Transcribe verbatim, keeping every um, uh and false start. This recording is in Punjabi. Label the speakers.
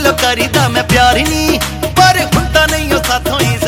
Speaker 1: दिलों करीदा मैं प्यार नी, पर हुंदा नहीं ओ साथों ही